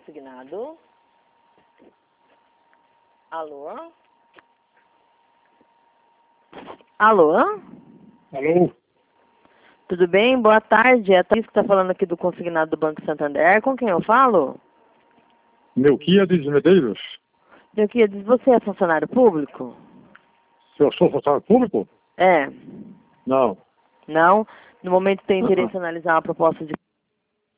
consignado. Alô? Alô? Alô? Tudo bem? Boa tarde. É a Thaís que está falando aqui do consignado do Banco Santander. Com quem eu falo? Melquiades Medeiros. Melquiades, você é funcionário público? Se eu sou funcionário público? É. Não. Não? No momento tem interesse em analisar uma proposta de